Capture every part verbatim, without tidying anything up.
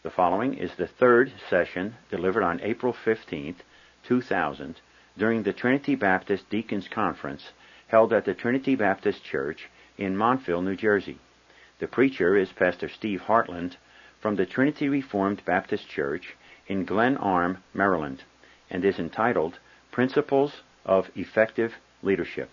The following is the third session delivered on April fifteenth, two thousand, during the Trinity Baptist Deacons Conference held at the Trinity Baptist Church in Montville, New Jersey. The preacher is Pastor Steve Hartland from the Trinity Reformed Baptist Church in Glen Arm, Maryland, and is entitled Principles of Effective Leadership.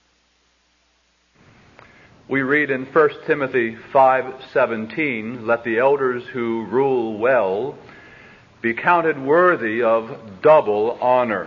We read in First Timothy five seventeen, "Let the elders who rule well be counted worthy of double honor."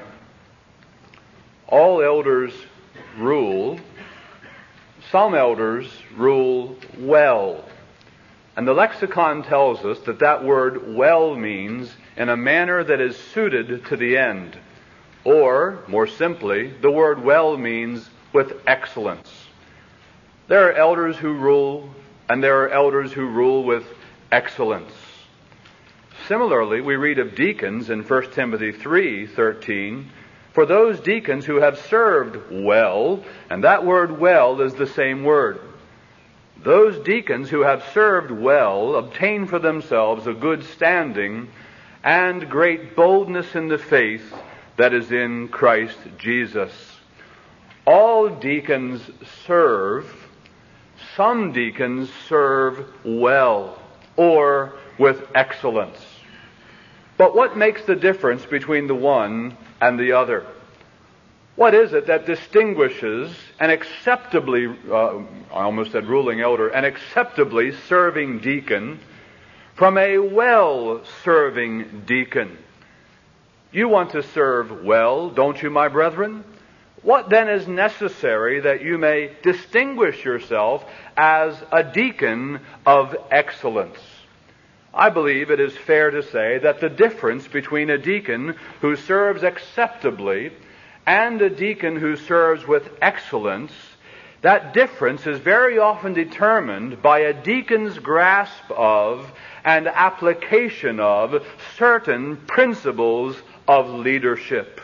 All elders rule. Some elders rule well. And the lexicon tells us that that word well means in a manner that is suited to the end. Or, more simply, the word well means with excellence. There are elders who rule, and there are elders who rule with excellence. Similarly, we read of deacons in First Timothy three thirteen, "For those deacons who have served well," and that word well is the same word. "Those deacons who have served well obtain for themselves a good standing and great boldness in the faith that is in Christ Jesus." All deacons serve. Some deacons serve well, or with excellence. But what makes the difference between the one and the other? What is it that distinguishes an acceptably, uh, I almost said ruling elder, an acceptably serving deacon from a well-serving deacon? You want to serve well, don't you, my brethren? What then is necessary that you may distinguish yourself as a deacon of excellence? I believe it is fair to say that the difference between a deacon who serves acceptably and a deacon who serves with excellence, that difference is very often determined by a deacon's grasp of and application of certain principles of leadership.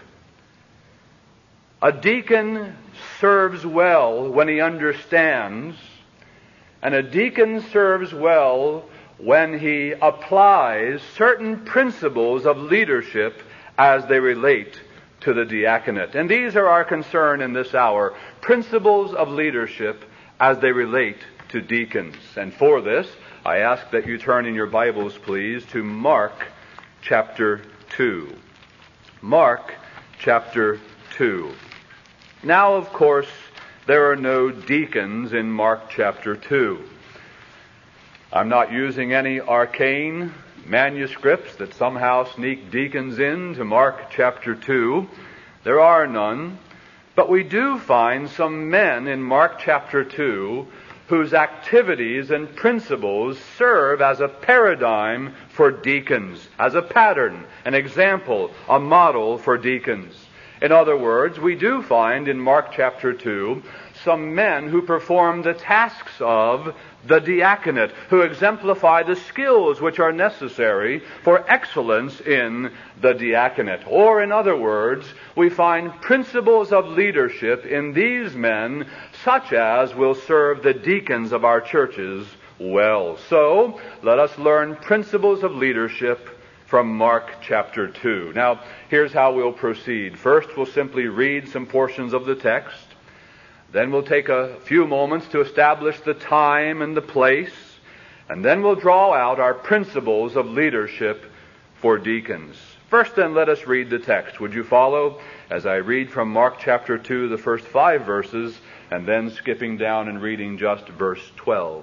A deacon serves well when he understands, and a deacon serves well when he applies certain principles of leadership as they relate to the diaconate. And these are our concern in this hour, principles of leadership as they relate to deacons. And for this, I ask that you turn in your Bibles, please, to Mark chapter two. Mark chapter two. Now, of course, there are no deacons in Mark chapter two. I'm not using any arcane manuscripts that somehow sneak deacons into Mark chapter two. There are none. But we do find some men in Mark chapter two whose activities and principles serve as a paradigm for deacons, as a pattern, an example, a model for deacons. In other words, we do find in Mark chapter two some men who perform the tasks of the diaconate, who exemplify the skills which are necessary for excellence in the diaconate. Or in other words, we find principles of leadership in these men such as will serve the deacons of our churches well. So, let us learn principles of leadership from Mark chapter two. Now, here's how we'll proceed. First, we'll simply read some portions of the text. Then we'll take a few moments to establish the time and the place. And then we'll draw out our principles of leadership for deacons. First, then, let us read the text. Would you follow as I read from Mark chapter two, the first five verses, and then skipping down and reading just verse twelve.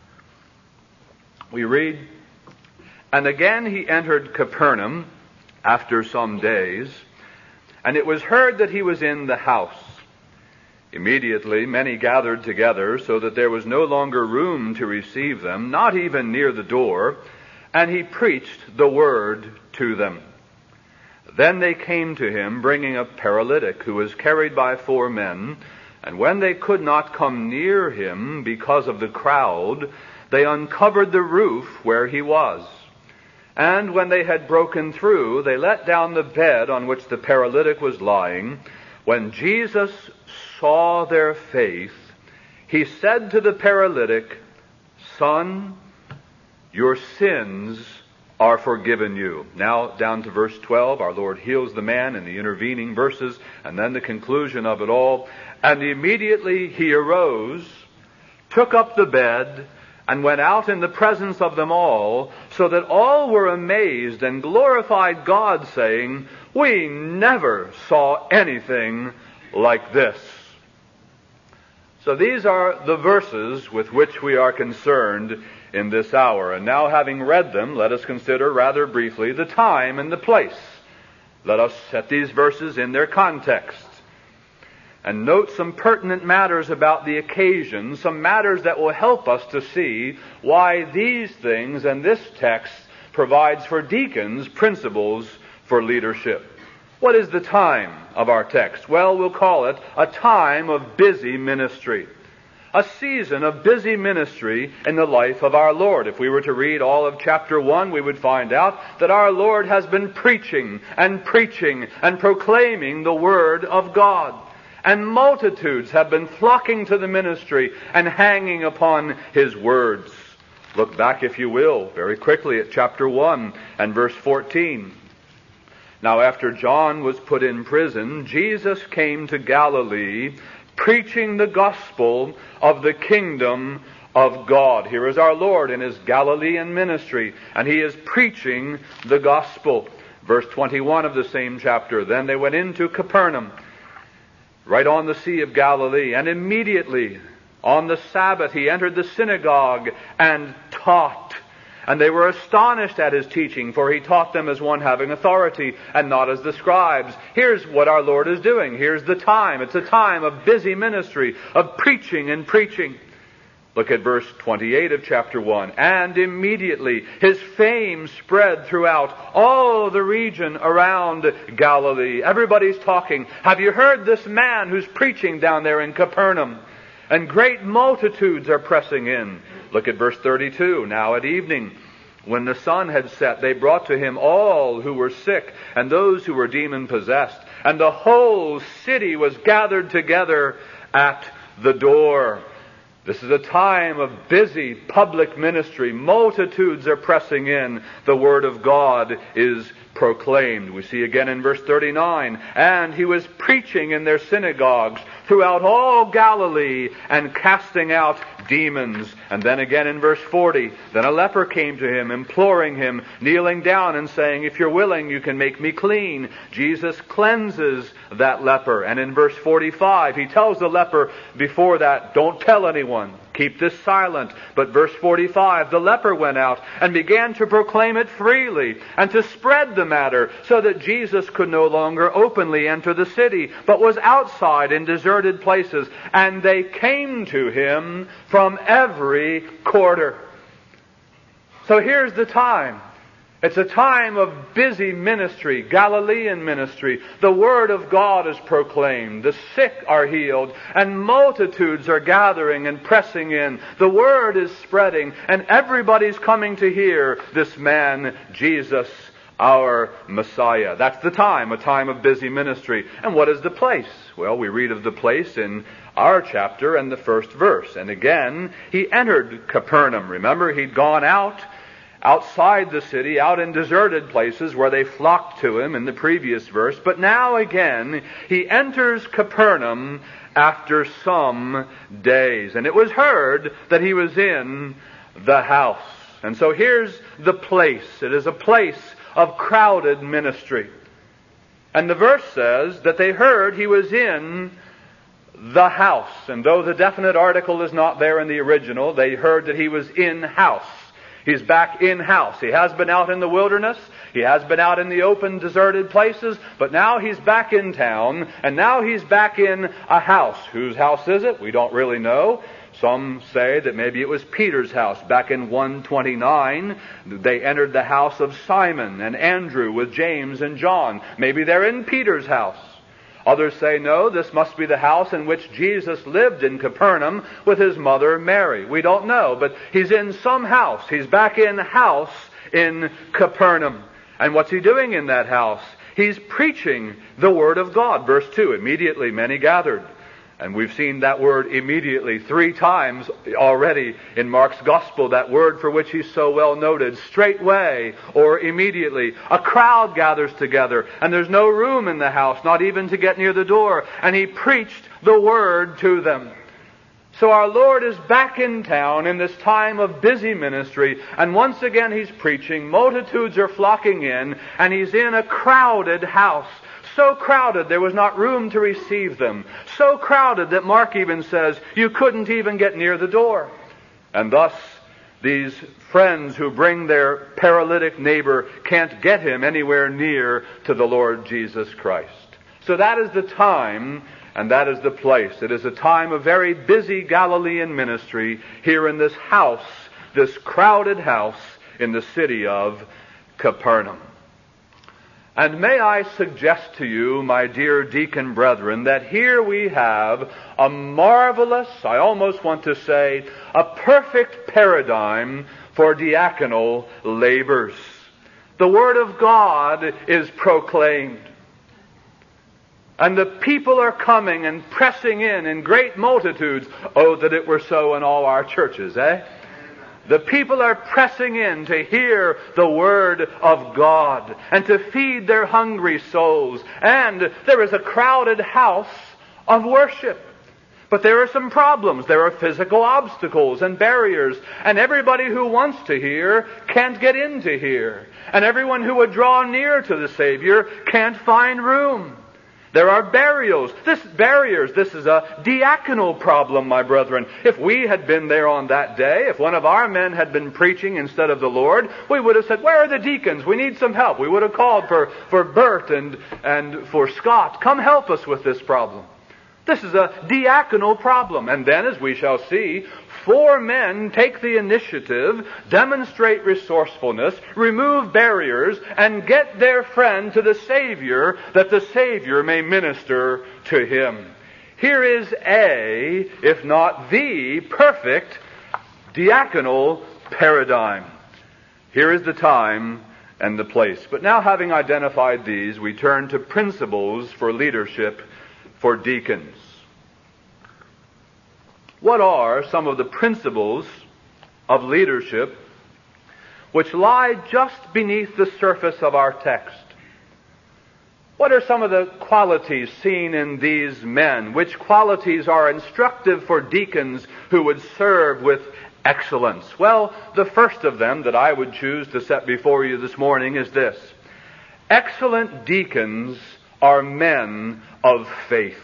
We read, "And again he entered Capernaum after some days, and it was heard that he was in the house. Immediately many gathered together, so that there was no longer room to receive them, not even near the door, and he preached the word to them. Then they came to him, bringing a paralytic who was carried by four men, and when they could not come near him because of the crowd, they uncovered the roof where he was. And when they had broken through, they let down the bed on which the paralytic was lying. When Jesus saw their faith, he said to the paralytic, 'Son, your sins are forgiven you. Now down to verse twelve, our Lord heals the man in the intervening verses, and then the conclusion of it all. And immediately he arose, took up the bed, and went out in the presence of them all, so that all were amazed and glorified God, saying, we never saw anything like this. So these are the verses with which we are concerned in this hour. And now, having read them, let us consider rather briefly the time and the place. Let us set these verses in their context and note some pertinent matters about the occasion, some matters that will help us to see why these things and this text provides for deacons principles for leadership. What is the time of our text? Well, we'll call it a time of busy ministry. A season of busy ministry in the life of our Lord. If we were to read all of chapter one, we would find out that our Lord has been preaching and preaching and proclaiming the Word of God. And multitudes have been flocking to the ministry and hanging upon His words. Look back, if you will, very quickly at chapter one and verse fourteen. Now after John was put in prison, Jesus came to Galilee, preaching the gospel of the kingdom of God. Here is our Lord in His Galilean ministry, and He is preaching the gospel. Verse twenty-one of the same chapter, then they went into Capernaum, right on the Sea of Galilee, and immediately on the Sabbath He entered the synagogue and taught. And they were astonished at His teaching, for He taught them as one having authority and not as the scribes. Here's what our Lord is doing. Here's the time. It's a time of busy ministry, of preaching and preaching. Look at verse twenty-eight of chapter one. And immediately His fame spread throughout all the region around Galilee. Everybody's talking. Have you heard this man who's preaching down there in Capernaum? And great multitudes are pressing in. Look at verse thirty-two. Now at evening, when the sun had set, they brought to Him all who were sick and those who were demon-possessed. And the whole city was gathered together at the door. This is a time of busy public ministry. Multitudes are pressing in. The Word of God is proclaimed. We see again in verse thirty-nine, and He was preaching in their synagogues throughout all Galilee and casting out demons. And then again in verse forty, then a leper came to Him, imploring Him, kneeling down and saying, if you're willing, you can make me clean. Jesus cleanses that leper. And in verse forty-five, He tells the leper before that, don't tell anyone. Keep this silent. But verse forty-five, the leper went out and began to proclaim it freely and to spread the matter, so that Jesus could no longer openly enter the city, but was outside in deserted places. And they came to Him from every quarter. So here's the time. It's a time of busy ministry, Galilean ministry. The Word of God is proclaimed. The sick are healed, and multitudes are gathering and pressing in. The Word is spreading, and everybody's coming to hear this man, Jesus, our Messiah. That's the time, a time of busy ministry. And what is the place? Well, we read of the place in our chapter and the first verse. And again, He entered Capernaum. Remember, He'd gone out outside the city, out in deserted places where they flocked to Him in the previous verse. But now again, He enters Capernaum after some days. And it was heard that He was in the house. And so here's the place. It is a place of crowded ministry. And the verse says that they heard He was in the house. And though the definite article is not there in the original, they heard that He was in house. He's back in-house. He has been out in the wilderness. He has been out in the open, deserted places. But now He's back in town. And now He's back in a house. Whose house is it? We don't really know. Some say that maybe it was Peter's house. Back in one twenty-nine, they entered the house of Simon and Andrew with James and John. Maybe they're in Peter's house. Others say, no, this must be the house in which Jesus lived in Capernaum with His mother Mary. We don't know, but He's in some house. He's back in house in Capernaum. And what's He doing in that house? He's preaching the Word of God. Verse two, immediately many gathered. And we've seen that word immediately three times already in Mark's Gospel, that word for which he's so well noted, straightway or immediately. A crowd gathers together, and there's no room in the house, not even to get near the door. And he preached the word to them. So our Lord is back in town in this time of busy ministry, and once again he's preaching. Multitudes are flocking in, and he's in a crowded house. So crowded there was not room to receive them. So crowded that Mark even says you couldn't even get near the door. And thus these friends who bring their paralytic neighbor can't get him anywhere near to the Lord Jesus Christ. So that is the time and that is the place. It is a time of very busy Galilean ministry here in this house, this crowded house in the city of Capernaum. And may I suggest to you, my dear deacon brethren, that here we have a marvelous, I almost want to say, a perfect paradigm for diaconal labors. The Word of God is proclaimed. And the people are coming and pressing in in great multitudes. Oh, that it were so in all our churches, eh? The people are pressing in to hear the Word of God and to feed their hungry souls. And there is a crowded house of worship. But there are some problems. There are physical obstacles and barriers. And everybody who wants to hear can't get in to hear. And everyone who would draw near to the Savior can't find room. There are barriers. This barriers. This is a diaconal problem, my brethren. If we had been there on that day, if one of our men had been preaching instead of the Lord, we would have said, "Where are the deacons? We need some help." We would have called for, for Bert and, and for Scott. Come help us with this problem. This is a diaconal problem. And then, as we shall see, four men take the initiative, demonstrate resourcefulness, remove barriers, and get their friend to the Savior, that the Savior may minister to him. Here is a, if not the, perfect diaconal paradigm. Here is the time and the place. But now, having identified these, we turn to principles for leadership for deacons. What are some of the principles of leadership which lie just beneath the surface of our text? What are some of the qualities seen in these men? Which qualities are instructive for deacons who would serve with excellence? Well, the first of them that I would choose to set before you this morning is this. Excellent deacons are men of faith.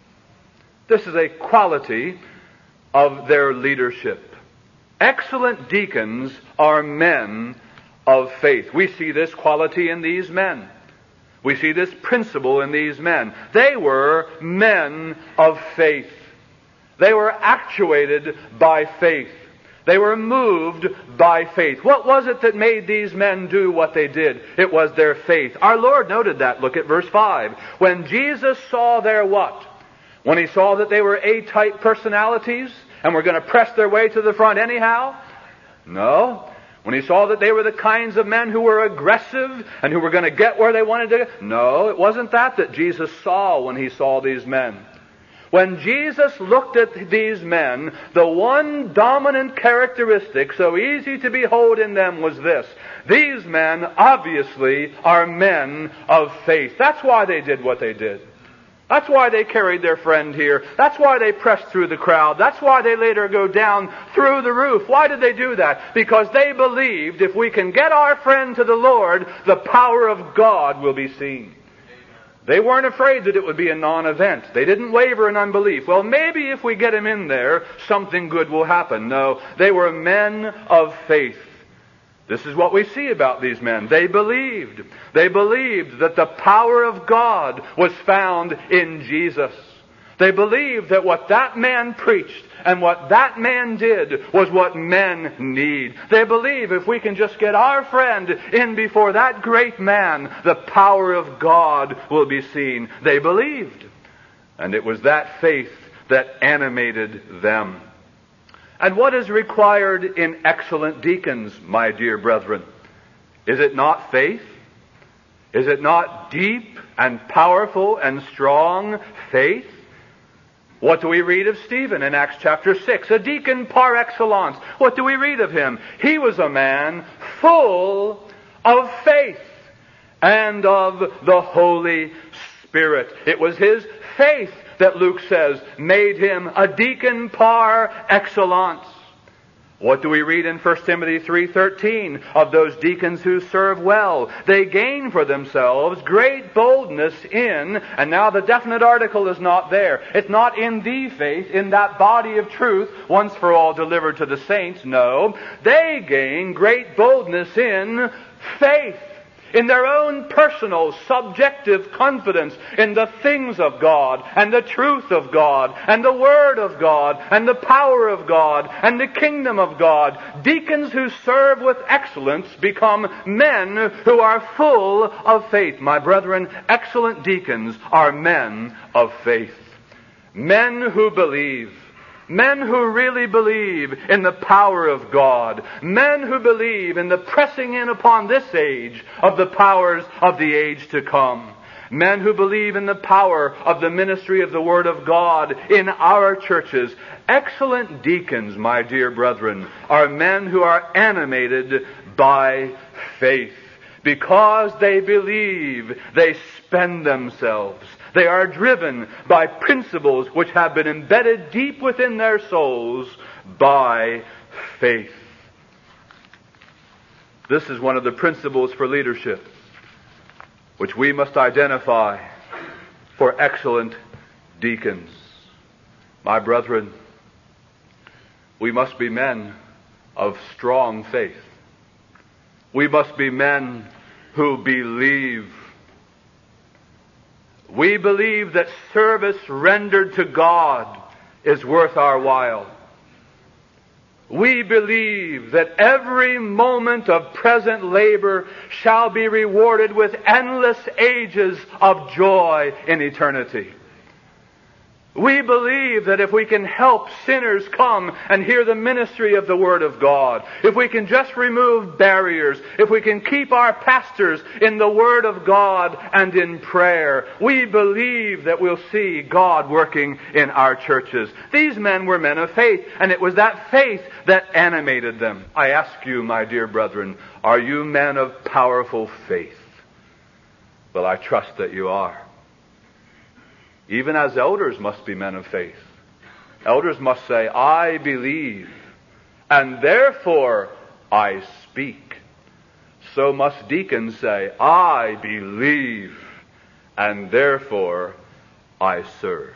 This is a quality of their leadership. Excellent deacons are men of faith. We see this quality in these men. We see this principle in these men. They were men of faith. They were actuated by faith. They were moved by faith. What was it that made these men do what they did? It was their faith. Our Lord noted that. Look at verse five. When Jesus saw their what? When he saw that they were A-type personalities and were going to press their way to the front anyhow? No. When he saw that they were the kinds of men who were aggressive and who were going to get where they wanted to go? No, it wasn't that that Jesus saw when he saw these men. When Jesus looked at these men, the one dominant characteristic so easy to behold in them was this. These men obviously are men of faith. That's why they did what they did. That's why they carried their friend here. That's why they pressed through the crowd. That's why they later go down through the roof. Why did they do that? Because they believed if we can get our friend to the Lord, the power of God will be seen. They weren't afraid that it would be a non-event. They didn't waver in unbelief. Well, maybe if we get him in there, something good will happen. No, they were men of faith. This is what we see about these men. They believed. They believed that the power of God was found in Jesus. They believed that what that man preached and what that man did was what men need. They believe if we can just get our friend in before that great man, the power of God will be seen. They believed. And it was that faith that animated them. And what is required in excellent deacons, my dear brethren? Is it not faith? Is it not deep and powerful and strong faith? What do we read of Stephen in Acts chapter six? A deacon par excellence. What do we read of him? He was a man full of faith and of the Holy Spirit. It was his faith that Luke says made him a deacon par excellence. What do we read in First Timothy three thirteen of those deacons who serve well? They gain for themselves great boldness in, and now the definite article is not there. It's not in the faith, in that body of truth, once for all delivered to the saints. No, they gain great boldness in faith, in their own personal, subjective confidence in the things of God, and the truth of God, and the Word of God, and the power of God, and the kingdom of God. Deacons who serve with excellence become men who are full of faith. My brethren, excellent deacons are men of faith. Men who believe. Men who really believe in the power of God. Men who believe in the pressing in upon this age of the powers of the age to come. Men who believe in the power of the ministry of the Word of God in our churches. Excellent deacons, my dear brethren, are men who are animated by faith. Because they believe, they spend themselves. They are driven by principles which have been embedded deep within their souls by faith. This is one of the principles for leadership, which we must identify for excellent deacons. My brethren, we must be men of strong faith. We must be men who believe. We believe that service rendered to God is worth our while. We believe that every moment of present labor shall be rewarded with endless ages of joy in eternity. We believe that if we can help sinners come and hear the ministry of the Word of God, if we can just remove barriers, if we can keep our pastors in the Word of God and in prayer, we believe that we'll see God working in our churches. These men were men of faith, and it was that faith that animated them. I ask you, my dear brethren, are you men of powerful faith? Well, I trust that you are. Even as elders must be men of faith. Elders must say, I believe, and therefore I speak. So must deacons say, I believe, and therefore I serve.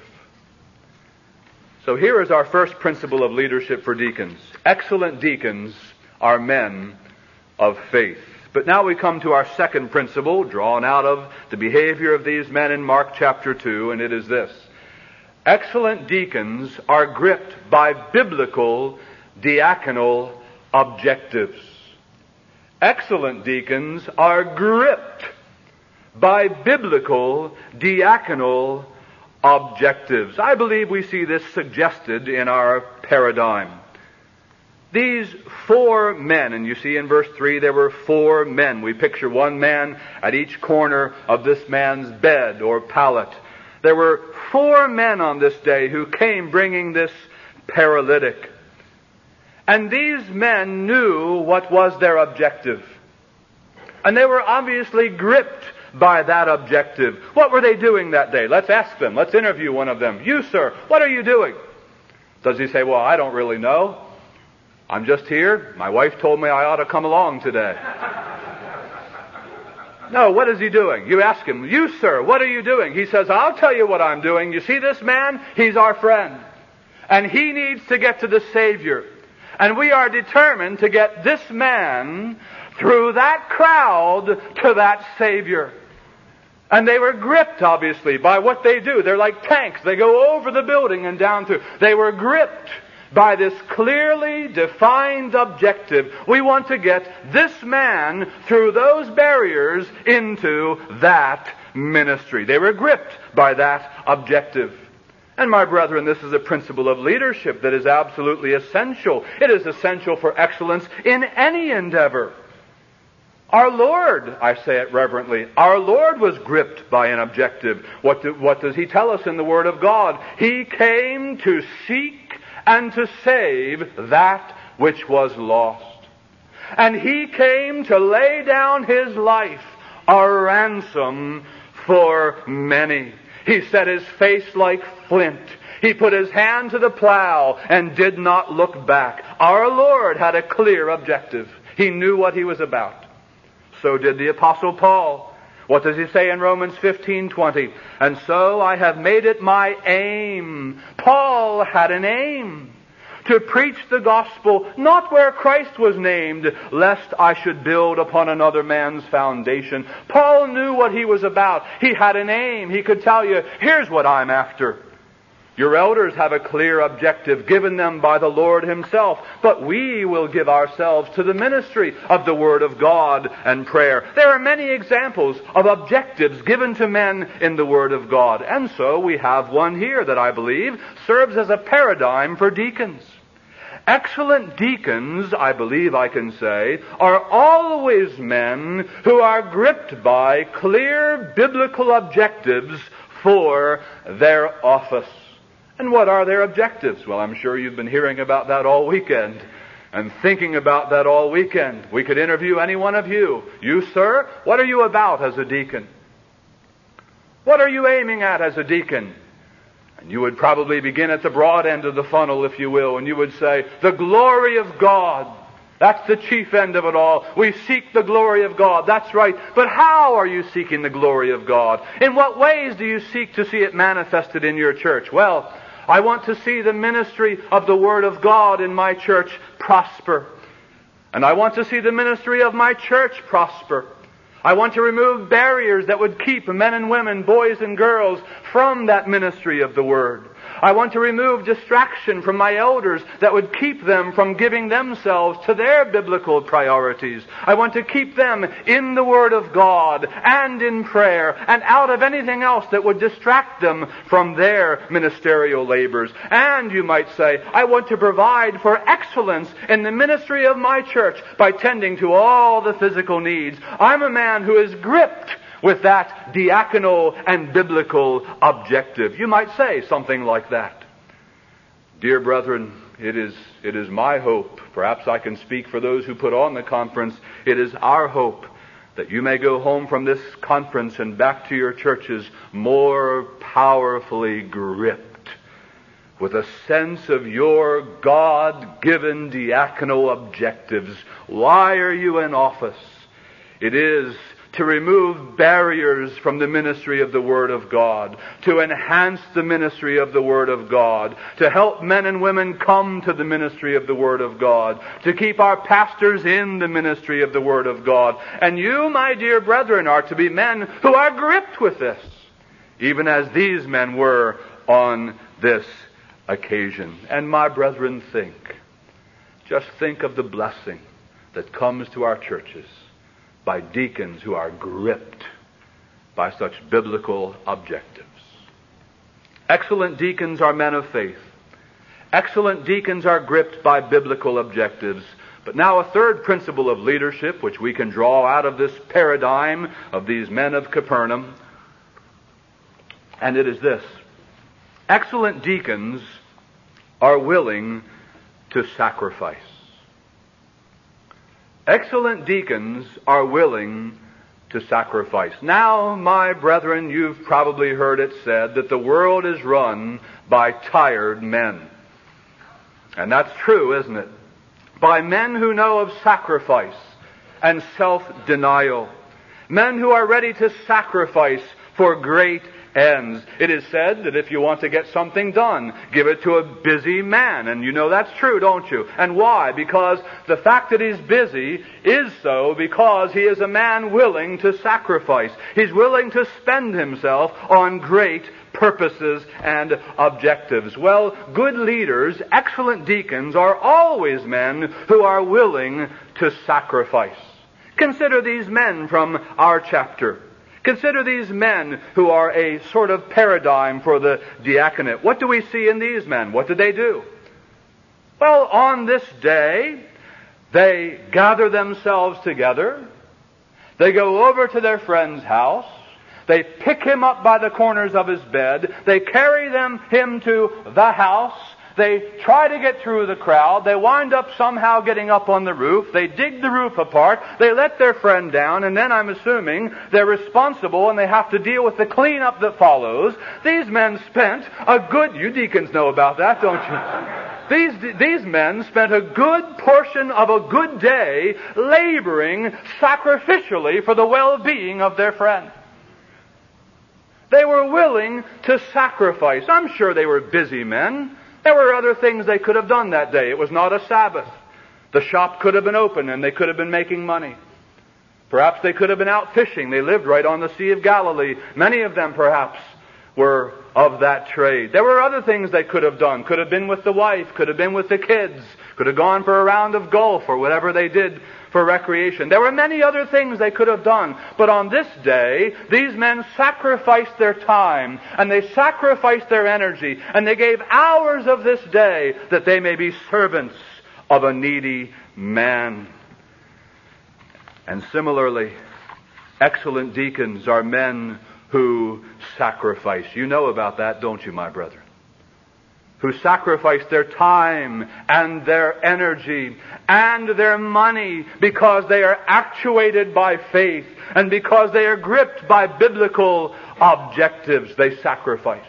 So here is our first principle of leadership for deacons. Excellent deacons are men of faith. But now we come to our second principle, drawn out of the behavior of these men in Mark chapter two, and it is this. Excellent deacons are gripped by biblical diaconal objectives. Excellent deacons are gripped by biblical diaconal objectives. I believe we see this suggested in our paradigm. These four men, and you see in verse three there were four men. We picture one man at each corner of this man's bed or pallet. There were four men on this day who came bringing this paralytic. And these men knew what was their objective. And they were obviously gripped by that objective. What were they doing that day? Let's ask them. Let's interview one of them. You, sir, what are you doing? Does he say, well, I don't really know. I'm just here. My wife told me I ought to come along today. No, what is he doing? You ask him, you, sir, what are you doing? He says, I'll tell you what I'm doing. You see this man? He's our friend. And he needs to get to the Savior. And we are determined to get this man through that crowd to that Savior. And they were gripped, obviously, by what they do. They're like tanks. They go over the building and down through. They were gripped by this clearly defined objective. We want to get this man through those barriers into that ministry. They were gripped by that objective. And my brethren, this is a principle of leadership that is absolutely essential. It is essential for excellence in any endeavor. Our Lord, I say it reverently, our Lord was gripped by an objective. What, do, what does He tell us in the Word of God? He came to seek and to save that which was lost. And He came to lay down His life, a ransom for many. He set His face like flint. He put His hand to the plow and did not look back. Our Lord had a clear objective. He knew what He was about. So did the Apostle Paul. What does he say in Romans fifteen twenty? And so I have made it my aim. Paul had an aim. To preach the gospel, not where Christ was named, lest I should build upon another man's foundation. Paul knew what he was about. He had an aim. He could tell you, here's what I'm after. Your elders have a clear objective given them by the Lord Himself, but we will give ourselves to the ministry of the Word of God and prayer. There are many examples of objectives given to men in the Word of God, and so we have one here that I believe serves as a paradigm for deacons. Excellent deacons, I believe I can say, are always men who are gripped by clear biblical objectives for their office. And what are their objectives? Well, I'm sure you've been hearing about that all weekend and thinking about that all weekend. We could interview any one of you. You, sir, what are you about as a deacon? What are you aiming at as a deacon? And you would probably begin at the broad end of the funnel, if you will, and you would say, the glory of God. That's the chief end of it all. We seek the glory of God. That's right. But how are you seeking the glory of God? In what ways do you seek to see it manifested in your church? Well, I want to see the ministry of the Word of God in my church prosper. And I want to see the ministry of my church prosper. I want to remove barriers that would keep men and women, boys and girls, from that ministry of the Word. I want to remove distraction from my elders that would keep them from giving themselves to their biblical priorities. I want to keep them in the Word of God and in prayer and out of anything else that would distract them from their ministerial labors. And you might say, I want to provide for excellence in the ministry of my church by tending to all the physical needs. I'm a man who is gripped with that diaconal and biblical objective. You might say something like that. Dear brethren, it is, it is my hope, perhaps I can speak for those who put on the conference, it is our hope that you may go home from this conference and back to your churches more powerfully gripped with a sense of your God-given diaconal objectives. Why are you in office? It is to remove barriers from the ministry of the Word of God, to enhance the ministry of the Word of God, to help men and women come to the ministry of the Word of God, to keep our pastors in the ministry of the Word of God. And you, my dear brethren, are to be men who are gripped with this, even as these men were on this occasion. And my brethren, think, just think of the blessing that comes to our churches by deacons who are gripped by such biblical objectives. Excellent deacons are men of faith. Excellent deacons are gripped by biblical objectives. But now a third principle of leadership, which we can draw out of this paradigm of these men of Capernaum, and it is this. Excellent deacons are willing to sacrifice. Excellent deacons are willing to sacrifice. Now, my brethren, you've probably heard it said that the world is run by tired men. And that's true, isn't it? By men who know of sacrifice and self-denial. Men who are ready to sacrifice for great ends. It is said that if you want to get something done, give it to a busy man. And you know that's true, don't you? And why? Because the fact that he's busy is so because he is a man willing to sacrifice. He's willing to spend himself on great purposes and objectives. Well, good leaders, excellent deacons, are always men who are willing to sacrifice. Consider these men from our chapter. Consider these men who are a sort of paradigm for the diaconate. What do we see in these men? What did they do? Well, on this day, they gather themselves together They go over to their friend's house. They pick him up by the corners of his bed. They carry them, him to the house. They try to get through the crowd. They wind up somehow getting up on the roof. They dig the roof apart. They let their friend down. And then I'm assuming they're responsible and they have to deal with the cleanup that follows. These men spent a good... You deacons know about that, don't you? These, these men spent a good portion of a good day laboring sacrificially for the well-being of their friend. They were willing to sacrifice. I'm sure they were busy men. There were other things they could have done that day. It was not a Sabbath. The shop could have been open and they could have been making money. Perhaps they could have been out fishing. They lived right on the Sea of Galilee. Many of them perhaps were of that trade. There were other things they could have done. Could have been with the wife. Could have been with the kids. Could have gone for a round of golf or whatever they did for recreation. There were many other things they could have done. But on this day, these men sacrificed their time and they sacrificed their energy and they gave hours of this day that they may be servants of a needy man. And similarly, excellent deacons are men who sacrifice. You know about that, don't you, my brethren? Who sacrifice their time and their energy and their money because they are actuated by faith and because they are gripped by biblical objectives. They sacrifice.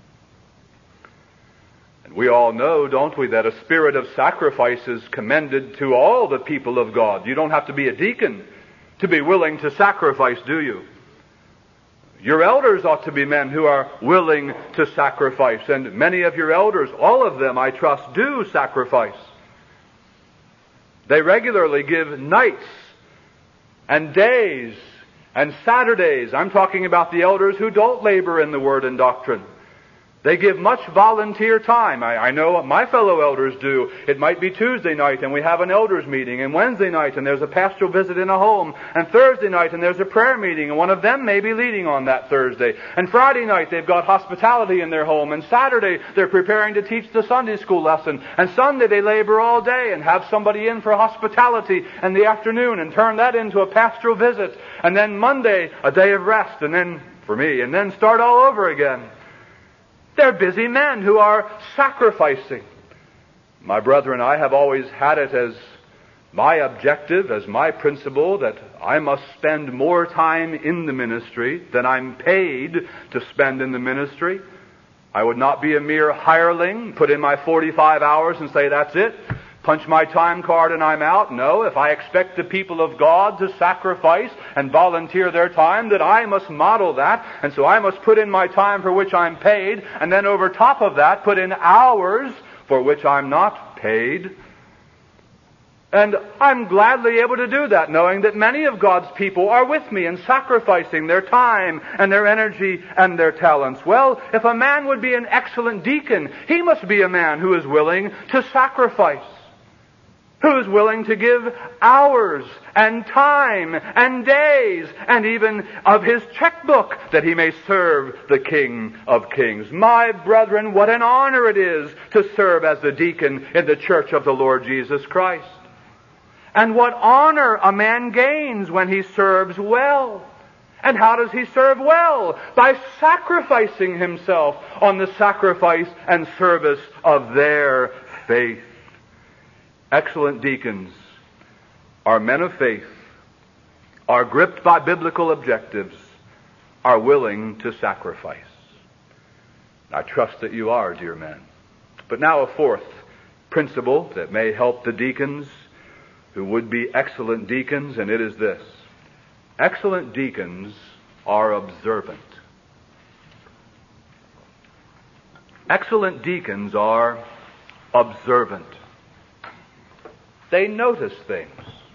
And we all know, don't we, that a spirit of sacrifice is commended to all the people of God. You don't have to be a deacon to be willing to sacrifice, do you? Your elders ought to be men who are willing to sacrifice. And many of your elders, all of them, I trust, do sacrifice. They regularly give nights and days and Saturdays. I'm talking about the elders who don't labor in the Word and doctrine. They give much volunteer time. I, I know what my fellow elders do. It might be Tuesday night and we have an elders meeting, and Wednesday night and there's a pastoral visit in a home, and Thursday night and there's a prayer meeting, and one of them may be leading on that Thursday. And Friday night they've got hospitality in their home, and Saturday they're preparing to teach the Sunday school lesson, and Sunday they labor all day and have somebody in for hospitality in the afternoon and turn that into a pastoral visit, and then Monday a day of rest, and then, for me, and then start all over again. They're busy men who are sacrificing. My brethren, I have always had it as my objective, as my principle, that I must spend more time in the ministry than I'm paid to spend in the ministry. I would not be a mere hireling, put in my forty-five hours and say, that's it, punch my time card and I'm out. No, if I expect the people of God to sacrifice and volunteer their time, that I must model that. And so I must put in my time for which I'm paid, and then over top of that put in hours for which I'm not paid. And I'm gladly able to do that, knowing that many of God's people are with me in sacrificing their time and their energy and their talents. Well, if a man would be an excellent deacon, he must be a man who is willing to sacrifice, who is willing to give hours and time and days and even of his checkbook that he may serve the King of Kings. My brethren, what an honor it is to serve as the deacon in the church of the Lord Jesus Christ. And what honor a man gains when he serves well. And how does he serve well? By sacrificing himself on the sacrifice and service of their faith. Excellent deacons are men of faith, are gripped by biblical objectives, are willing to sacrifice. I trust that you are, dear men. But now a fourth principle that may help the deacons who would be excellent deacons, and it is this. Excellent deacons are observant. Excellent deacons are observant. They notice things.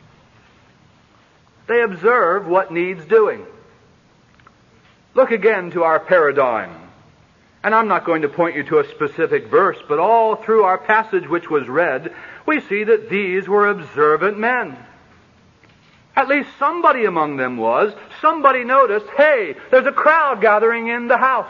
They observe what needs doing. Look again to our paradigm. And I'm not going to point you to a specific verse, but all through our passage which was read, we see that these were observant men. At least somebody among them was. Somebody noticed, hey, there's a crowd gathering in the house.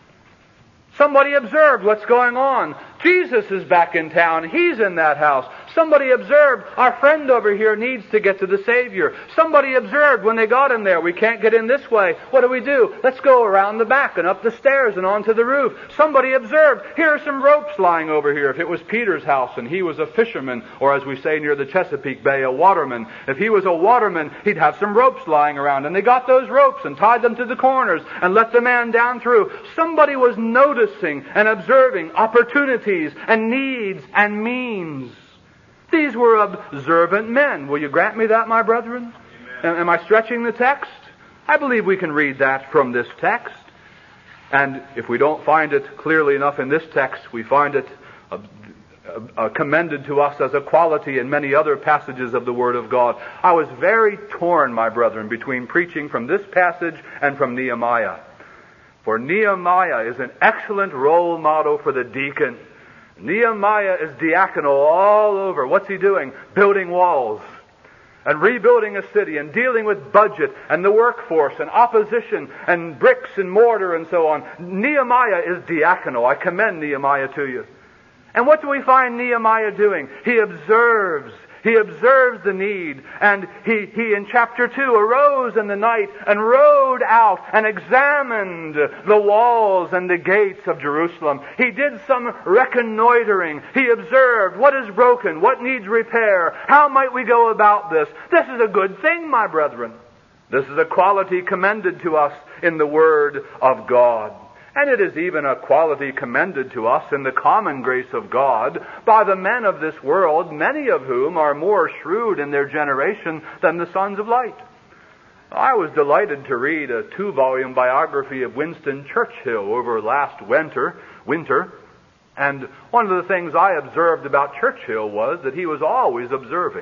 Somebody observed what's going on. Jesus is back in town. He's in that house. Somebody observed, our friend over here needs to get to the Savior. Somebody observed when they got in there, we can't get in this way. What do we do? Let's go around the back and up the stairs and onto the roof. Somebody observed, here are some ropes lying over here. If it was Peter's house and he was a fisherman, or as we say near the Chesapeake Bay, a waterman. If he was a waterman, he'd have some ropes lying around. And they got those ropes and tied them to the corners and let the man down through. Somebody was noticing and observing opportunities and needs and means. These were observant men. Will you grant me that, my brethren? Amen. Am I stretching the text? I believe we can read that from this text. And if we don't find it clearly enough in this text, we find it uh, uh, commended to us as a quality in many other passages of the Word of God. I was very torn, my brethren, between preaching from this passage and from Nehemiah. For Nehemiah is an excellent role model for the deacon. Nehemiah is diaconal all over. What's he doing? Building walls and rebuilding a city and dealing with budget and the workforce and opposition and bricks and mortar and so on. Nehemiah is diaconal. I commend Nehemiah to you. And what do we find Nehemiah doing? He observes. He observes the need, and he, he in chapter two arose in the night and rode out and examined the walls and the gates of Jerusalem. He did some reconnoitering. He observed what is broken, what needs repair, how might we go about this. This is a good thing, my brethren. This is a quality commended to us in the Word of God. And it is even a quality commended to us in the common grace of God by the men of this world, many of whom are more shrewd in their generation than the sons of light. I was delighted to read a two-volume biography of Winston Churchill over last winter, winter, and one of the things I observed about Churchill was that he was always observing,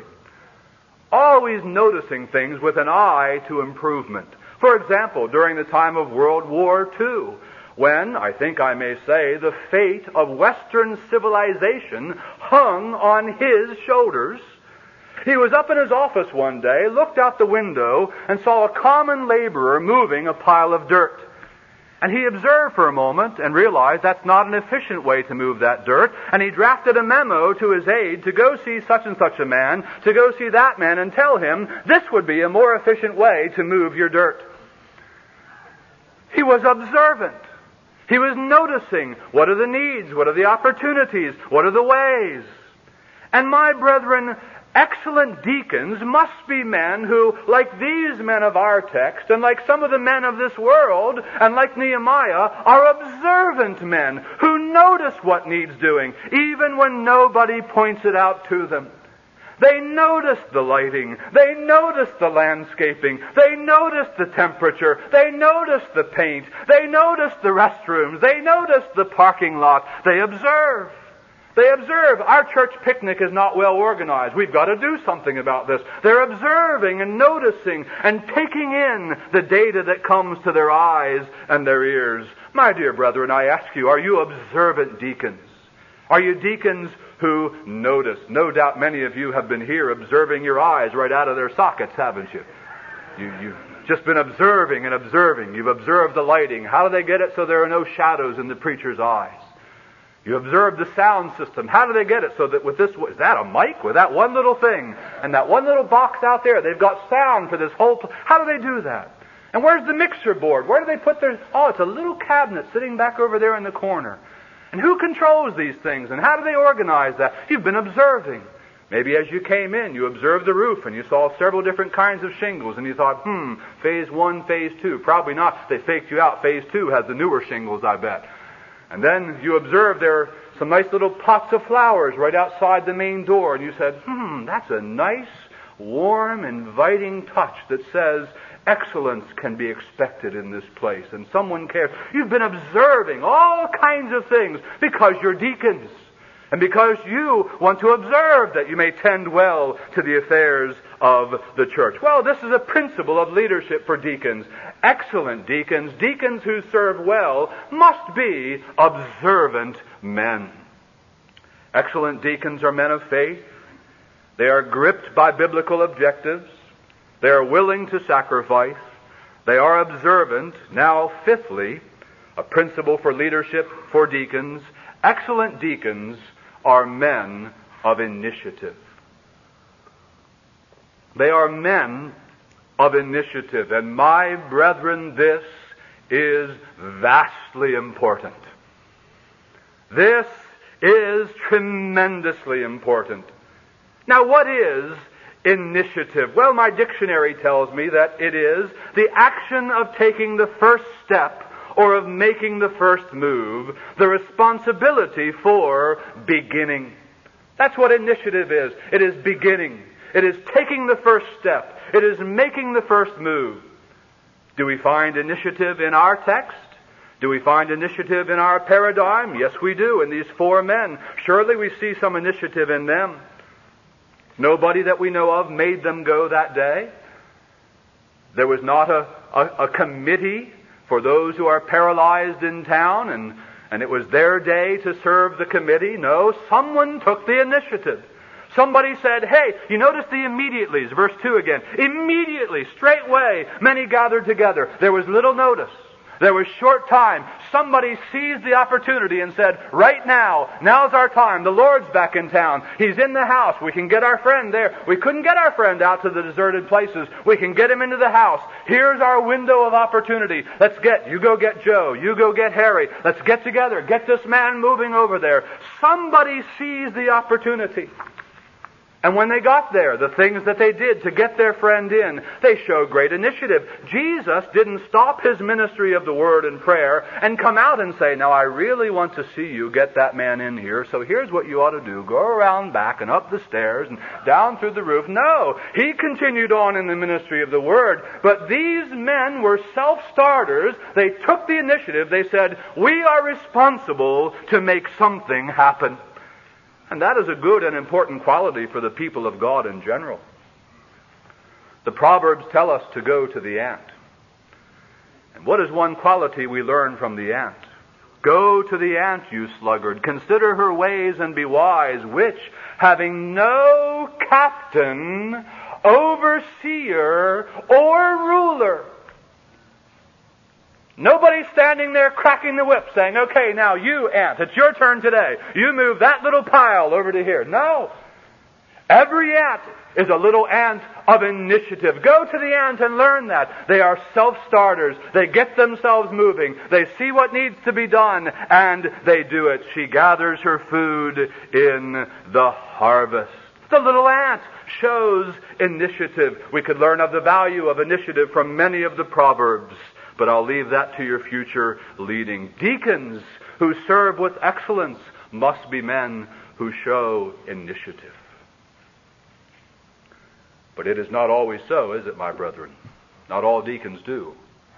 always noticing things with an eye to improvement. For example, during the time of World War Two, when, I think I may say, the fate of Western civilization hung on his shoulders. He was up in his office one day, looked out the window, and saw a common laborer moving a pile of dirt. And he observed for a moment and realized that's not an efficient way to move that dirt. And he drafted a memo to his aide to go see such and such a man, to go see that man and tell him this would be a more efficient way to move your dirt. He was observant. He was noticing what are the needs, what are the opportunities, what are the ways. And my brethren, excellent deacons must be men who, like these men of our text, and like some of the men of this world, and like Nehemiah, are observant men who notice what needs doing, even when nobody points it out to them. They notice the lighting. They notice the landscaping. They notice the temperature. They notice the paint. They notice the restrooms. They notice the parking lot. They observe. They observe. Our church picnic is not well organized. We've got to do something about this. They're observing and noticing and taking in the data that comes to their eyes and their ears. My dear brethren, I ask you, are you observant deacons? Are you deacons who notice? No doubt many of you have been here observing your eyes right out of their sockets, haven't you? you you've just been observing and observing. You've observed the lighting. How do they get it so there are no shadows in the preacher's eyes? You observe the sound system. How do they get it so that with this, is that a mic? With that one little thing and that one little box out there, they've got sound for this whole, pl- how do they do that? And where's the mixer board? Where do they put their, oh, it's a little cabinet sitting back over there in the corner. And who controls these things? And how do they organize that? You've been observing. Maybe as you came in, you observed the roof and you saw several different kinds of shingles and you thought, hmm, phase one, phase two. Probably not. They faked you out. Phase two has the newer shingles, I bet. And then you observed there are some nice little pots of flowers right outside the main door. And you said, hmm, that's a nice, warm, inviting touch that says, excellence can be expected in this place, and someone cares. You've been observing all kinds of things because you're deacons, and because you want to observe that you may tend well to the affairs of the church. Well, this is a principle of leadership for deacons. Excellent deacons, deacons who serve well, must be observant men. Excellent deacons are men of faith. They are gripped by biblical objectives. They are willing to sacrifice. They are observant. Now, fifthly, a principle for leadership for deacons. Excellent deacons are men of initiative. They are men of initiative. And my brethren, this is vastly important. This is tremendously important. Now, what is initiative? Well, my dictionary tells me that it is the action of taking the first step or of making the first move, the responsibility for beginning. That's what initiative is. It is beginning. It is taking the first step. It is making the first move. Do we find initiative in our text? Do we find initiative in our paradigm? Yes, we do. In these four men, surely we see some initiative in them. Nobody that we know of made them go that day. There was not a, a, a committee for those who are paralyzed in town, and, and it was their day to serve the committee. No, someone took the initiative. Somebody said, hey, you notice the immediatelys, verse two again. Immediately, straightway, many gathered together. There was little notice. There was short time. Somebody seized the opportunity and said, right now, now's our time. The Lord's back in town. He's in the house. We can get our friend there. We couldn't get our friend out to the deserted places. We can get him into the house. Here's our window of opportunity. Let's get, you go get Joe. You go get Harry. Let's get together. Get this man moving over there. Somebody seized the opportunity. And when they got there, the things that they did to get their friend in, they showed great initiative. Jesus didn't stop his ministry of the Word and prayer and come out and say, now I really want to see you get that man in here, so here's what you ought to do. Go around back and up the stairs and down through the roof. No, he continued on in the ministry of the Word. But these men were self-starters. They took the initiative. They said, we are responsible to make something happen. And that is a good and important quality for the people of God in general. The Proverbs tell us to go to the ant. And what is one quality we learn from the ant? Go to the ant, you sluggard. Consider her ways and be wise, which, having no captain, overseer, or ruler. Nobody's standing there cracking the whip saying, okay, now you, ant, it's your turn today. You move that little pile over to here. No. Every ant is a little ant of initiative. Go to the ant and learn that. They are self-starters. They get themselves moving. They see what needs to be done, and they do it. She gathers her food in the harvest. The little ant shows initiative. We could learn of the value of initiative from many of the Proverbs. But I'll leave that to your future leading. Deacons who serve with excellence must be men who show initiative. But it is not always so, is it, my brethren? Not all deacons do.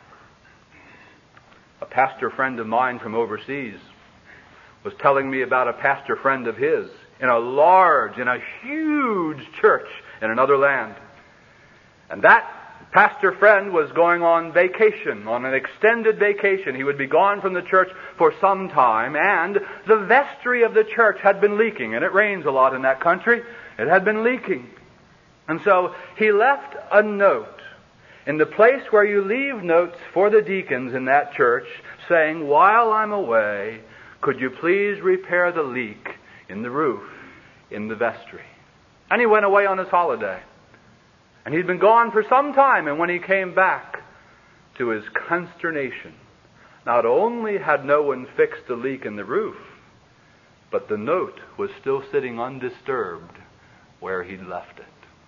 A pastor friend of mine from overseas was telling me about a pastor friend of his in a large, in a huge church in another land. And that pastor friend was going on vacation, on an extended vacation. He would be gone from the church for some time, and the vestry of the church had been leaking, and it rains a lot in that country. It had been leaking. And so he left a note in the place where you leave notes for the deacons in that church, saying, while I'm away, could you please repair the leak in the roof in the vestry? And he went away on his holiday. And he'd been gone for some time, and when he came back, to his consternation, not only had no one fixed the leak in the roof, but the note was still sitting undisturbed where he'd left it.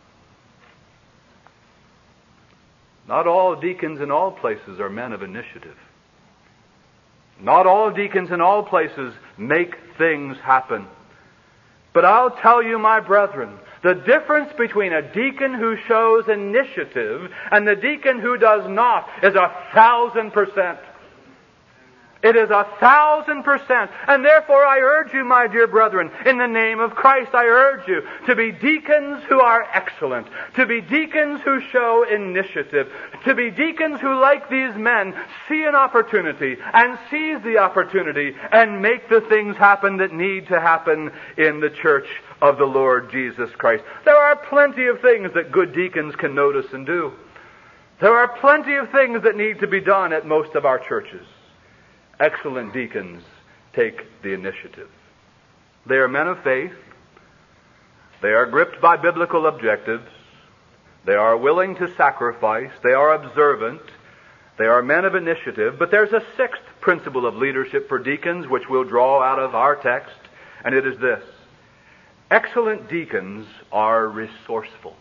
Not all deacons in all places are men of initiative. Not all deacons in all places make things happen. But I'll tell you, my brethren, the difference between a deacon who shows initiative and the deacon who does not is a thousand percent. It is a thousand percent. And therefore I urge you, my dear brethren, in the name of Christ, I urge you to be deacons who are excellent, to be deacons who show initiative, to be deacons who, like these men, see an opportunity and seize the opportunity and make the things happen that need to happen in the church of the Lord Jesus Christ. There are plenty of things that good deacons can notice and do. There are plenty of things that need to be done at most of our churches. Excellent deacons take the initiative. They are men of faith. They are gripped by biblical objectives. They are willing to sacrifice. They are observant. They are men of initiative. But there's a sixth principle of leadership for deacons, which we'll draw out of our text, and it is this. Excellent deacons are resourceful.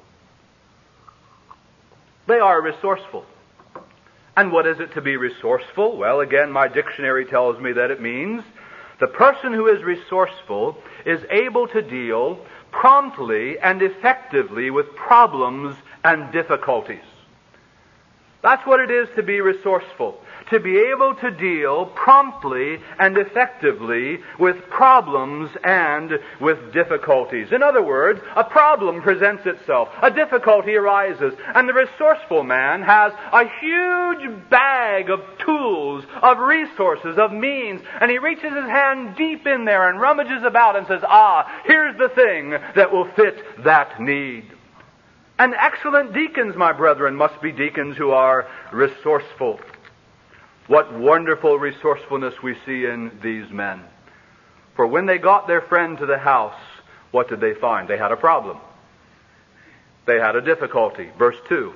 They are resourceful. And what is it to be resourceful? Well, again, my dictionary tells me that it means the person who is resourceful is able to deal promptly and effectively with problems and difficulties. That's what it is to be resourceful. To be able to deal promptly and effectively with problems and with difficulties. In other words, a problem presents itself. A difficulty arises. And the resourceful man has a huge bag of tools, of resources, of means. And he reaches his hand deep in there and rummages about and says, ah, here's the thing that will fit that need. And excellent deacons, my brethren, must be deacons who are resourceful. What wonderful resourcefulness we see in these men. For when they got their friend to the house, what did they find? They had a problem. They had a difficulty. Verse two.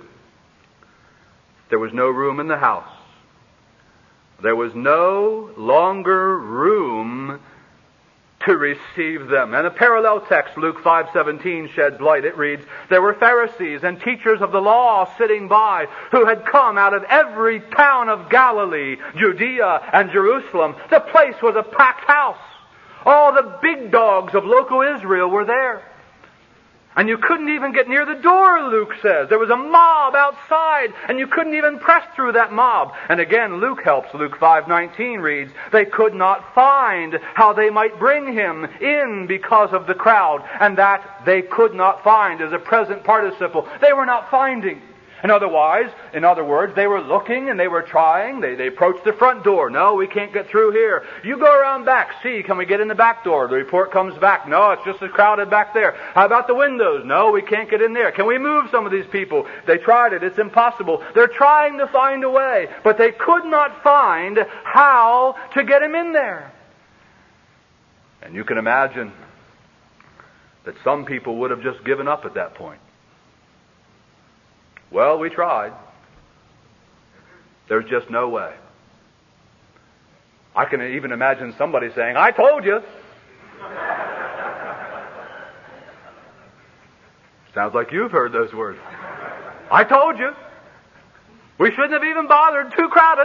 There was no room in the house. There was no longer room to receive them. And a parallel text, Luke five seventeen, sheds light. It reads, there were Pharisees and teachers of the law sitting by who had come out of every town of Galilee, Judea, and Jerusalem. The place was a packed house. All the big dogs of local Israel were there. And you couldn't even get near the door, Luke says. There was a mob outside, and you couldn't even press through that mob. And again, Luke helps. Luke five nineteen reads, they could not find how they might bring him in because of the crowd. And that they could not find is a present participle. They were not finding. And otherwise, in other words, they were looking and they were trying. They, they approached the front door. No, we can't get through here. You go around back. See, can we get in the back door? The report comes back. No, it's just as crowded back there. How about the windows? No, we can't get in there. Can we move some of these people? They tried it. It's impossible. They're trying to find a way, but they could not find how to get him in there. And you can imagine that some people would have just given up at that point. Well, we tried. There's just no way. I can even imagine somebody saying, I told you. Sounds like you've heard those words. I told you. We shouldn't have even bothered. Too crowded.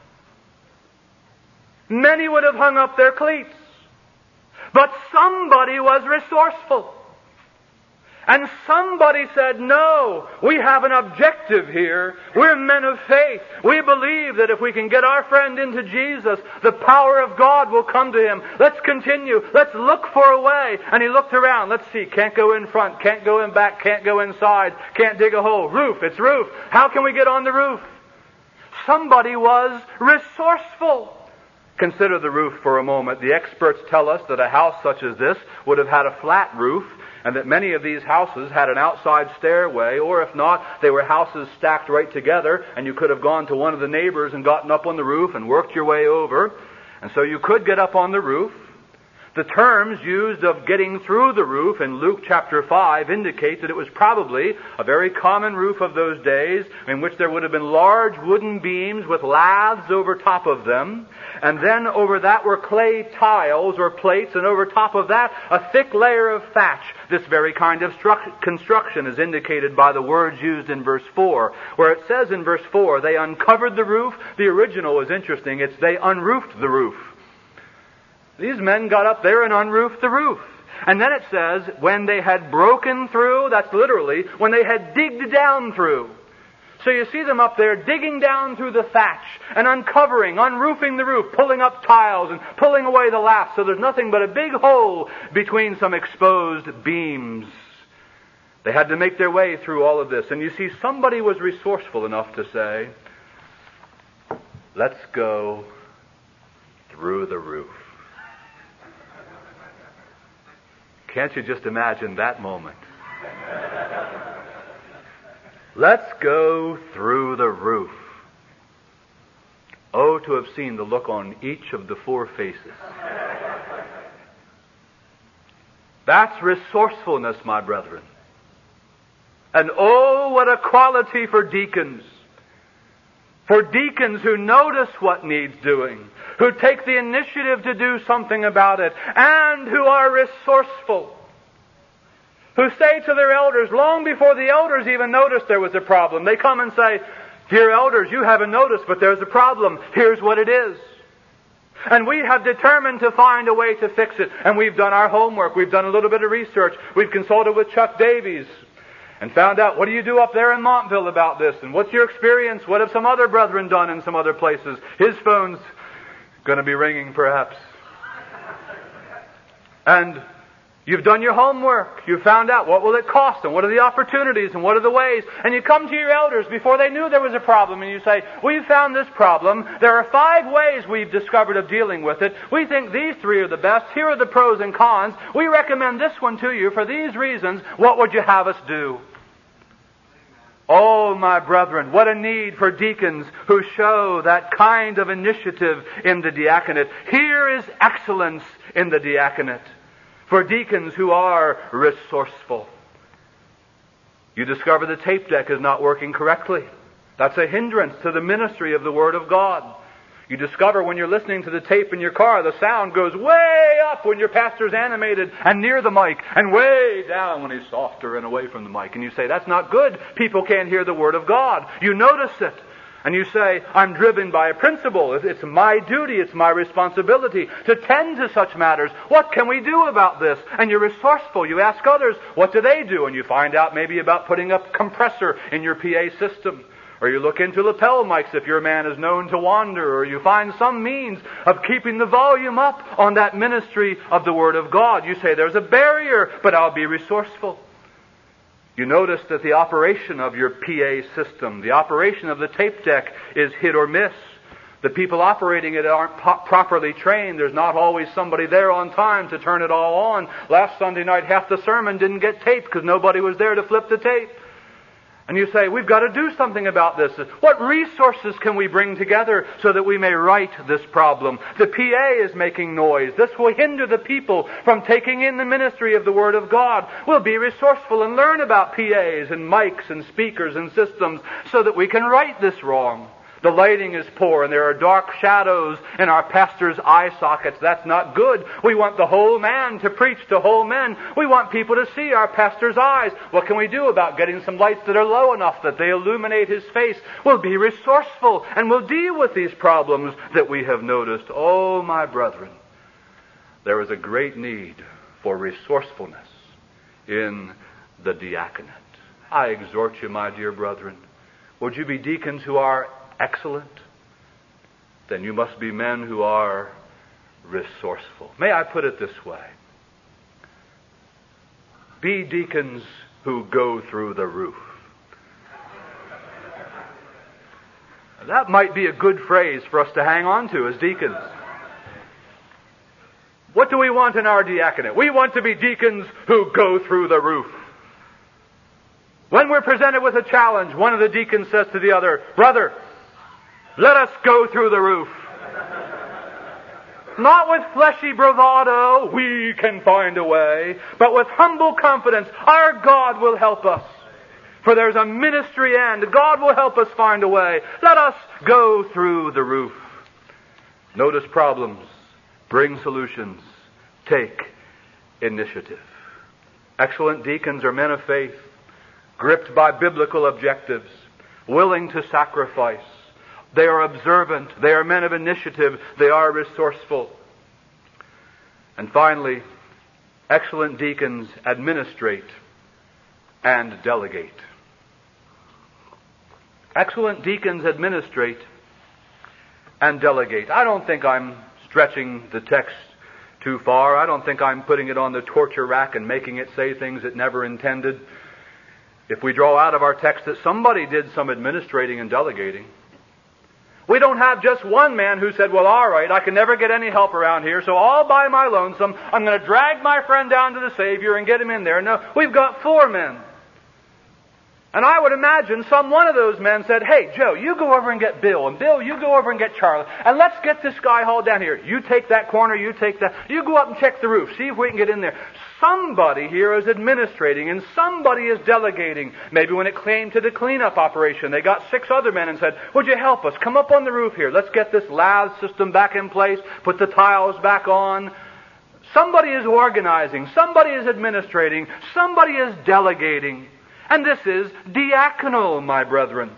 Many would have hung up their cleats. But somebody was resourceful. And somebody said, no, we have an objective here. We're men of faith. We believe that if we can get our friend into Jesus, the power of God will come to him. Let's continue. Let's look for a way. And he looked around. Let's see. Can't go in front. Can't go in back. Can't go inside. Can't dig a hole. Roof. It's roof. How can we get on the roof? Somebody was resourceful. Consider the roof for a moment. The experts tell us that a house such as this would have had a flat roof, and that many of these houses had an outside stairway, or if not, they were houses stacked right together, and you could have gone to one of the neighbors and gotten up on the roof and worked your way over. And so you could get up on the roof. The terms used of getting through the roof in Luke chapter five indicate that it was probably a very common roof of those days, in which there would have been large wooden beams with laths over top of them. And then over that were clay tiles or plates, and over top of that a thick layer of thatch. This very kind of stru- construction is indicated by the words used in verse four, where it says in verse four, they uncovered the roof. The original is interesting. It's they unroofed the roof. These men got up there and unroofed the roof. And then it says, when they had broken through, that's literally, when they had digged down through. So you see them up there digging down through the thatch and uncovering, unroofing the roof, pulling up tiles and pulling away the laths, so there's nothing but a big hole between some exposed beams. They had to make their way through all of this. And you see, somebody was resourceful enough to say, let's go through the roof. Can't you just imagine that moment? Let's go through the roof. Oh, to have seen the look on each of the four faces. That's resourcefulness, my brethren. And oh, Oh, what a quality for deacons. For deacons who notice what needs doing, who take the initiative to do something about it, and who are resourceful. Who say to their elders, long before the elders even noticed there was a problem, they come and say, dear elders, you haven't noticed, but there's a problem. Here's what it is. And we have determined to find a way to fix it. And we've done our homework. We've done a little bit of research. We've consulted with Chuck Davies and found out, what do you do up there in Montville about this? And what's your experience? What have some other brethren done in some other places? His phone's going to be ringing, perhaps. And you've done your homework. You've found out what will it cost and what are the opportunities and what are the ways. And you come to your elders before they knew there was a problem and you say, we've found this problem. There are five ways we've discovered of dealing with it. We think these three are the best. Here are the pros and cons. We recommend this one to you for these reasons. What would you have us do? Oh, my brethren, what a need for deacons who show that kind of initiative in the diaconate. Here is excellence in the diaconate. For deacons who are resourceful. You discover the tape deck is not working correctly. That's a hindrance to the ministry of the Word of God. You discover when you're listening to the tape in your car, the sound goes way up when your pastor's animated and near the mic, and way down when he's softer and away from the mic. And you say, that's not good. People can't hear the Word of God. You notice it. And you say, I'm driven by a principle. It's my duty, it's my responsibility to tend to such matters. What can we do about this? And you're resourceful. You ask others, what do they do? And you find out maybe about putting a compressor in your P A system. Or you look into lapel mics if your man is known to wander. Or you find some means of keeping the volume up on that ministry of the Word of God. You say, there's a barrier, but I'll be resourceful. You notice that the operation of your P A system, the operation of the tape deck is hit or miss. The people operating it aren't po- properly trained. There's not always somebody there on time to turn it all on. Last Sunday night, half the sermon didn't get taped because nobody was there to flip the tape. And you say, we've got to do something about this. What resources can we bring together so that we may right this problem? The P A is making noise. This will hinder the people from taking in the ministry of the Word of God. We'll be resourceful and learn about P As and mics and speakers and systems so that we can right this wrong. The lighting is poor and there are dark shadows in our pastor's eye sockets. That's not good. We want the whole man to preach to whole men. We want people to see our pastor's eyes. What can we do about getting some lights that are low enough that they illuminate his face? We'll be resourceful and we'll deal with these problems that we have noticed. Oh, my brethren, there is a great need for resourcefulness in the diaconate. I exhort you, my dear brethren, would you be deacons who are excellent? Then you must be men who are resourceful. May I put it this way? Be deacons who go through the roof. That might be a good phrase for us to hang on to as deacons. What do we want in our diaconate? We want to be deacons who go through the roof. When we're presented with a challenge, one of the deacons says to the other, brother, let us go through the roof. Not with fleshy bravado, we can find a way, but with humble confidence, our God will help us. For there's a ministry end. God will help us find a way. Let us go through the roof. Notice problems. Bring solutions. Take initiative. Excellent deacons are men of faith, gripped by biblical objectives, willing to sacrifice. They are observant. They are men of initiative. They are resourceful. And finally, excellent deacons administrate and delegate. Excellent deacons administrate and delegate. I don't think I'm stretching the text too far. I don't think I'm putting it on the torture rack and making it say things it never intended. If we draw out of our text that somebody did some administrating and delegating, we don't have just one man who said, well, all right, I can never get any help around here, so all by my lonesome, I'm going to drag my friend down to the Savior and get him in there. No, we've got four men. And I would imagine some one of those men said, hey, Joe, you go over and get Bill, and Bill, you go over and get Charlie, and let's get this guy hauled down here. You take that corner, you take that. You go up and check the roof, see if we can get in there. Somebody here is administrating, and somebody is delegating. Maybe when it came to the cleanup operation, they got six other men and said, would you help us? Come up on the roof here. Let's get this lath system back in place, put the tiles back on. Somebody is organizing, somebody is administrating, somebody is delegating. And this is diaconal, my brethren.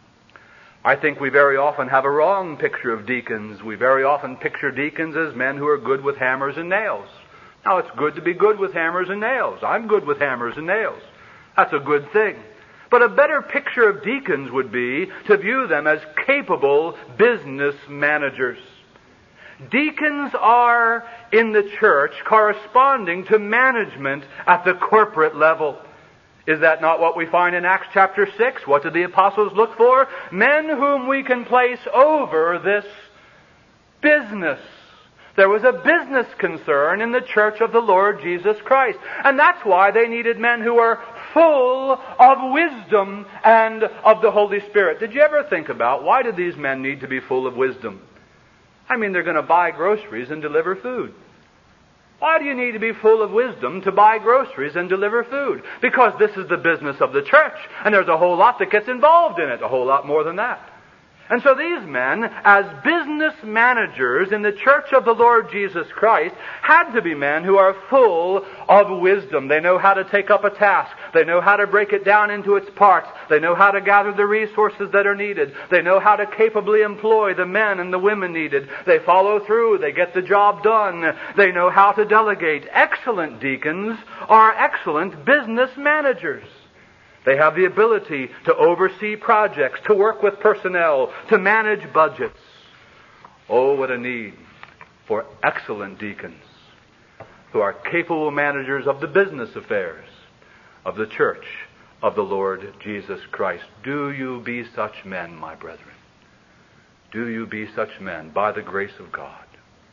I think we very often have a wrong picture of deacons. We very often picture deacons as men who are good with hammers and nails. Now, it's good to be good with hammers and nails. I'm good with hammers and nails. That's a good thing. But a better picture of deacons would be to view them as capable business managers. Deacons are, in the church, corresponding to management at the corporate level. Is that not what we find in Acts chapter six? What did the apostles look for? Men whom we can place over this business. There was a business concern in the church of the Lord Jesus Christ. And that's why they needed men who were full of wisdom and of the Holy Spirit. Did you ever think about why did these men need to be full of wisdom? I mean, they're going to buy groceries and deliver food. Why do you need to be full of wisdom to buy groceries and deliver food? Because this is the business of the church, and there's a whole lot that gets involved in it, a whole lot more than that. And so these men, as business managers in the church of the Lord Jesus Christ, had to be men who are full of wisdom. They know how to take up a task. They know how to break it down into its parts. They know how to gather the resources that are needed. They know how to capably employ the men and the women needed. They follow through. They get the job done. They know how to delegate. Excellent deacons are excellent business managers. They have the ability to oversee projects, to work with personnel, to manage budgets. Oh, what a need for excellent deacons who are capable managers of the business affairs of the church of the Lord Jesus Christ. Do you be such men, my brethren? Do you be such men by the grace of God?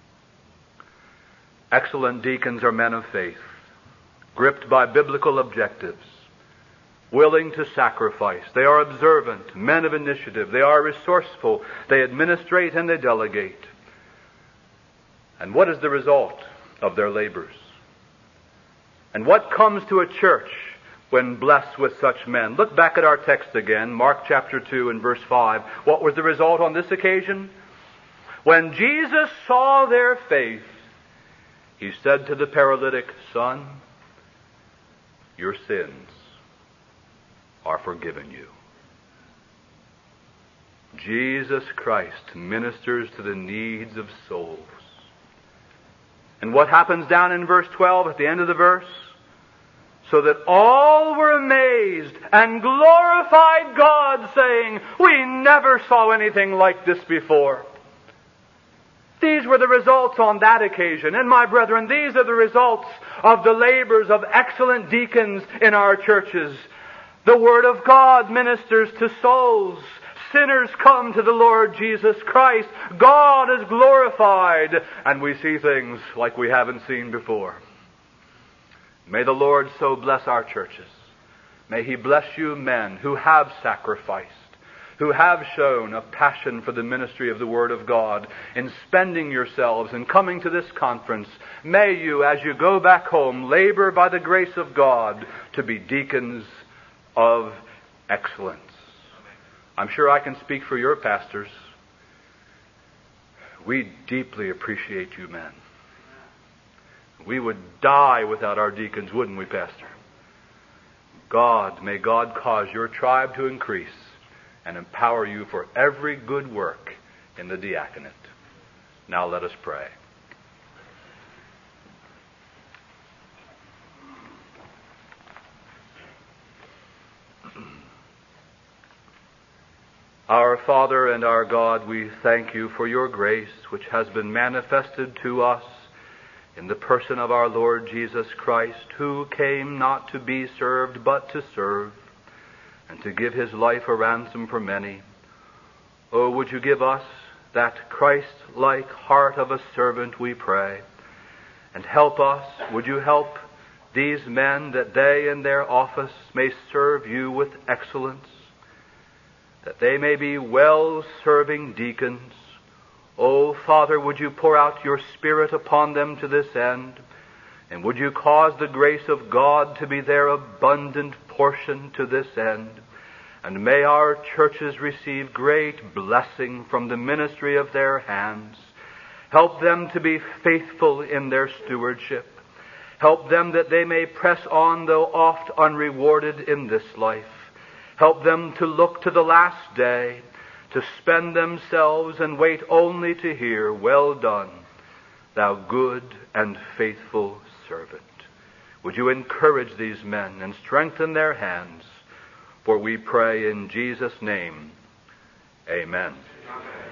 Excellent deacons are men of faith, gripped by biblical objectives, willing to sacrifice. They are observant, men of initiative. They are resourceful. They administrate and they delegate. And what is the result of their labors? And what comes to a church when blessed with such men? Look back at our text again, Mark chapter two and verse five. What was the result on this occasion? When Jesus saw their faith, he said to the paralytic, "Son, your sins are forgiven you." Jesus Christ ministers to the needs of souls. And what happens down in verse twelve at the end of the verse? So that all were amazed and glorified God, saying, "We never saw anything like this before." These were the results on that occasion. And my brethren, these are the results of the labors of excellent deacons in our churches. The Word of God ministers to souls. Sinners come to the Lord Jesus Christ. God is glorified. And we see things like we haven't seen before. May the Lord so bless our churches. May He bless you men who have sacrificed, who have shown a passion for the ministry of the Word of God in spending yourselves and coming to this conference. May you, as you go back home, labor by the grace of God to be deacons of excellence. I'm sure I can speak for your pastors. We deeply appreciate you men. We would die without our deacons, wouldn't we, Pastor? God, may God cause your tribe to increase and empower you for every good work in the diaconate. Now let us pray. Our Father and our God, we thank you for your grace which has been manifested to us in the person of our Lord Jesus Christ, who came not to be served but to serve, and to give his life a ransom for many. Oh, would you give us that Christ-like heart of a servant, we pray, and help us, would you help these men, that they in their office may serve you with excellence, that they may be well-serving deacons. O Father, would you pour out your Spirit upon them to this end, and would you cause the grace of God to be their abundant portion to this end? And may our churches receive great blessing from the ministry of their hands. Help them to be faithful in their stewardship. Help them that they may press on, though oft unrewarded in this life. Help them to look to the last day, to spend themselves and wait only to hear, "Well done, thou good and faithful servant." Would you encourage these men and strengthen their hands? For we pray in Jesus' name. Amen. Amen.